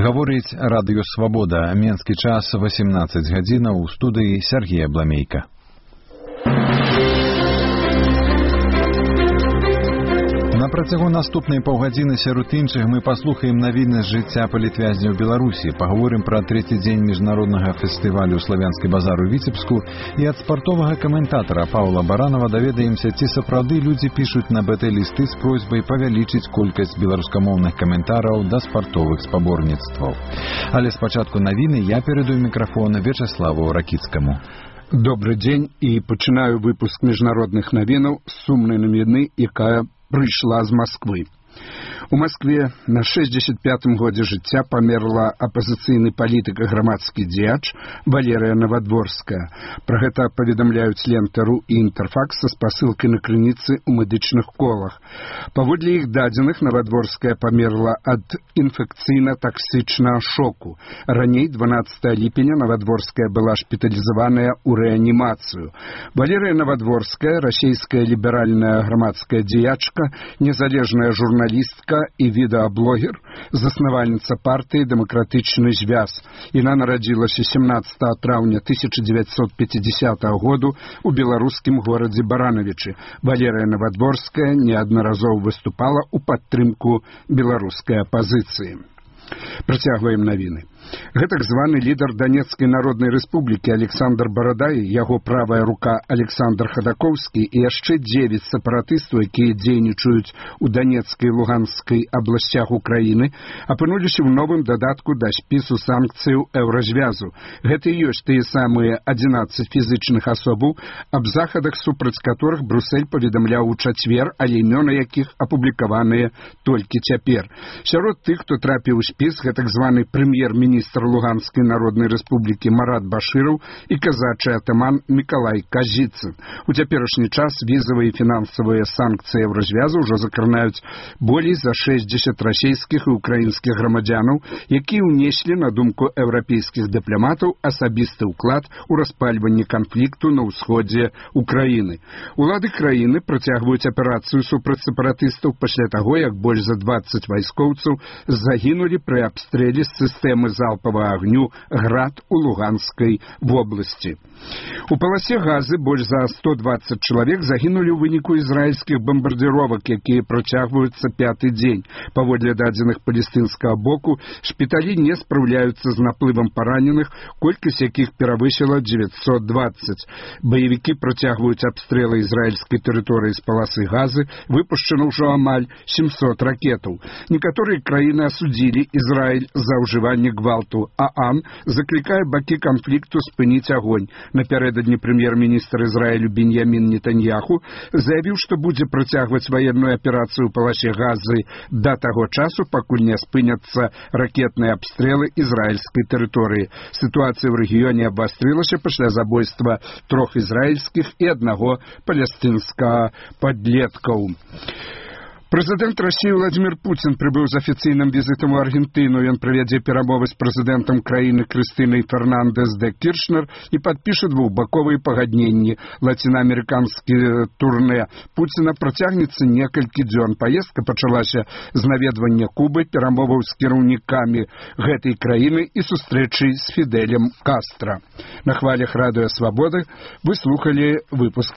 Гаворыць радыё «Свабода». Менскі час 18 гадзінаў, у студыі Сергей Абламейка. На працягу наступнай паўгадзіны сярод іншых мы паслухаем навіны з жыцця палітвязняў Беларусі, пагаворым пра трэці дзень міжнароднага фестывалю «Славянскі базар» у Віцебску і ад спартовага каментатара Паўла Баранова даведаемся, ці сапраўды людзі пішуць на БТ-лісты з просьбай павялічыць колькасць беларускамоўных каментараў да спартовых спаборніцтваў. Але спачатку навіны я перадаю мікрафон Вячеславу Ракіцкаму. Добры дзень і пачынаю выпуск міжнародных навінаў з сумнай навіны, якая прыйшла з Масквы. У Маскве на 65-м годзе жыцця памерла апазіцыйны палітык і грамадскі дзеяч Валерыя Навадворская. Пра гэта паведамляюць Лента.ру і Інтэрфакс са спасылкай на крыніцы ў медычных колах. Паводле іх дадзеных, Навадворская памерла ад інфекцыйна-таксічнага шоку. Раней, 12 ліпеня, Навадворская была шпіталізаваная ў рэанімацыю. Валерыя Навадворская, расійская ліберальная грамадская дзеячка, незалежная журналістка і відэаблогер, заснавальніца партыі «Дэмакратычны звяз». Яна нарадзілася 17 траўня 1950 году ў беларускім горадзе Баранавічы. Валерыя Навадворская неаднаразова выступала ў падтрымку беларускай апазіцыі. Працягваем навіны. Гэтак званы лідар Данецкай народнай рэспублікі Александр Барадай, яго правая рука Александр Хадакоўскі і яшчэ 9 сепаратыстаў, якія дзейнічаюць у Данецкай і Луганскай абласцях Украіны, апынуліся ў новым дадатку да спісу санкцыяў Еўразвязу. Гэта і ёсць тыя самыя 11 фізычных асобаў, аб захадах супраць которых Брюссель паведамляў у чацвер, але імёны якіх апублікаваныя толькі цяпер. Сярод тых, хто трапіў у спіс, гэтак званы прэм'ер-міністр Луганскай народнай рэспублікі Марат Башыраў і казачы атаман Мікалай Казіцын. У цяперашні час візавыя і фінансавыя санкцыі Еўразвязу ўжо закранаюць болей за 60 расійскіх і украінскіх грамадзянаў, якія ўнеслі, на думку еўрапейскіх дыпламатаў, асабісты ўклад у распальванне канфлікту на ўсходзе Украіны. Улады краіны працягваюць аперацыю супраць сепаратыстаў пасля таго, як больш за 20 вайскоўцаў загінулі пры абстрэле з сістэмы залпавага агню «Град» у Луганскай вобласці. У паласе Газы больш за 120 чалавек загінулі ў выніку ізраільскіх бамбардзіровак, якія працягваюцца 5-й дзень. Паводле дадзеных палестынскага боку, шпіталі не спраўляюцца з наплывам параненых, колькасць якіх перавысіла 920. Баевікі працягваюць абстрэлы ізраільскай тэрыторыі з паласы Газы, выпушчана ўжо амаль 700 ракетаў. Некаторыя краіны асудзілі Ізраіль за ўжыванне гвалту, а ААН заклікае бакі канфлікту спыніць агонь. Напярэдадні прэм'ер-міністр Ізраілю Беньямін Нетаньяху заявіў, што будзе працягваць ваенную аперацыю ў паласе Газы да таго часу, пакуль не спыняцца ракетныя абстрэлы ізраільскай тэрыторыі. Сітуацыя ў рэгіёне абвастрылася пасля забойства 3 ізраільскіх і 1 палестынскага падлеткаў. Прэзідэнт Расіі Владзімір Пуцін прыбыў з афіцыйным візітам у Аргентыну. Ён правядзе перамовы з прэзідэнтам краіны Крыстынай Фернандэс де Кірчнер і падпіша двухбаковыя пагадненні. Лацінаамерыканскі турнэ Пуціна працягнецца некалькі дзён. Паездка пачалася з наведвання Кубы, перамоваў з кіраўнікамі гэтай краіны і сустрэчы з Фідэлем Кастра. На хвалях радыё «Свабода» вы слухалі выпуск